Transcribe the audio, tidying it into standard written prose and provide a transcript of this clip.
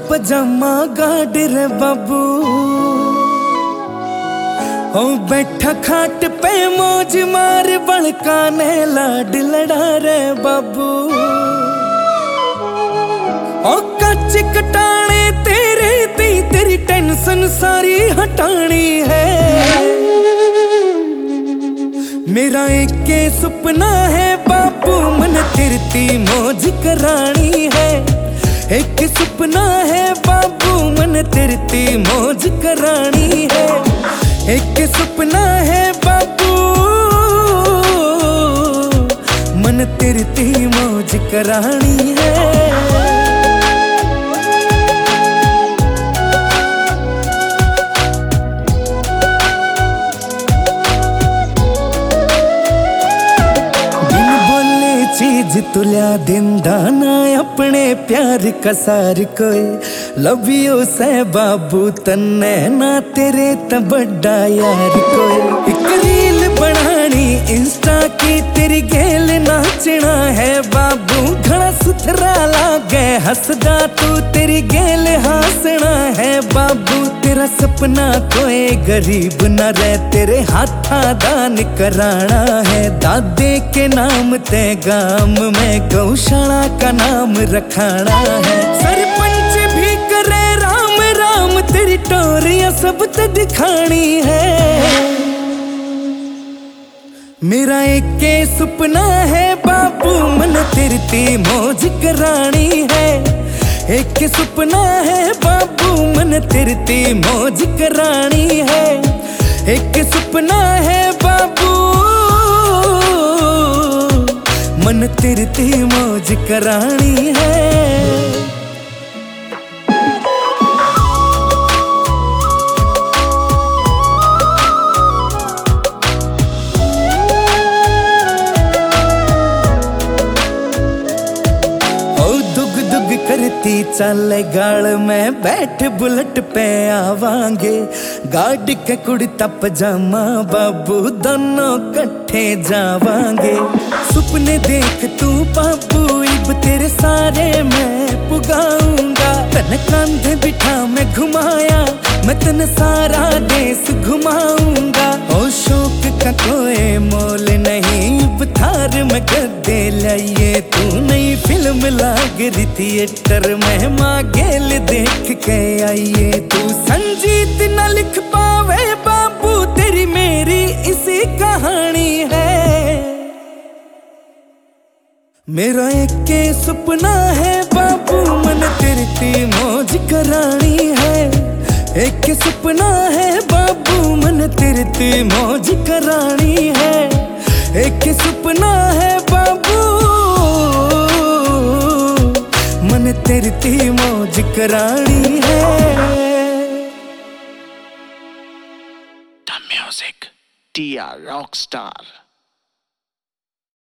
पजामा गाड़ रे बाबू, ओ बैठा खाट पे मौज मार बड़काने लाड लड़ा रे बाबू। ओ कच्च कटाने तेरे दी तेरी टेंशन सारी हटानी है। मेरा एक सुपना है बाबू मन तिरती मौज करानी है। एक सुपना है बाबू मन तिरती मौज करानी है। एक सुपना है बाबू मन तिरती मौज करानी है। चीज तुलिया दिंदा ना अपने प्यार का सार कोई। लव यू से बाबू तन्ने ना तेरे त बड़ा यार कोई। एक रील बनानी इंस्टा की तेरी गेल नाचना है बाबू। घड़ा सुथरा लागे हसदा तू तेरी गेल हंसना है बाबू। तेरा सपना कोई गरीब न रहे तेरे हाथा दान कराना है। दादे के नाम ते गांव में गौशाला का नाम रखाना है। सरपंच भी करे राम राम तेरी टोरियां सब ते दिखानी है। मेरा एक सुपना है बाबू मन तिरती मौज करानी है। एक सुपना है बाबू मन तिरती मौज करानी है। एक सुपना है बाबू मन तिरती मौज करानी है। करती चले गाल में बैठ बुलेट पे आवांगे। गाड़ के कुड़ता पजामा बाबू दोनों कट्ठे जावांगे। सुपने देख तू बाबू इब तेरे सारे मैं पुगाऊंगा। तन कांधे बिठा मैं घुमाया मैं तन सारा देश घुमाऊंगा। ओ शौक का कोई मोल नहीं इब थार में गद्दे लाइए। तू नई फिल्म लाग रही थिएटर में माँ गेल देख के आइए। तू संजीत न लिख पावे बाबू तेरी मेरी इसी कहानी है। मेरा एक सुपना है बाबू मन तिरती मौज करानी है। एक सुपना है बाबू मन तिरती मौज करानी है। एक सुपना है बाबू मन तिरती मौज करानी है। The music, TR Rockstar।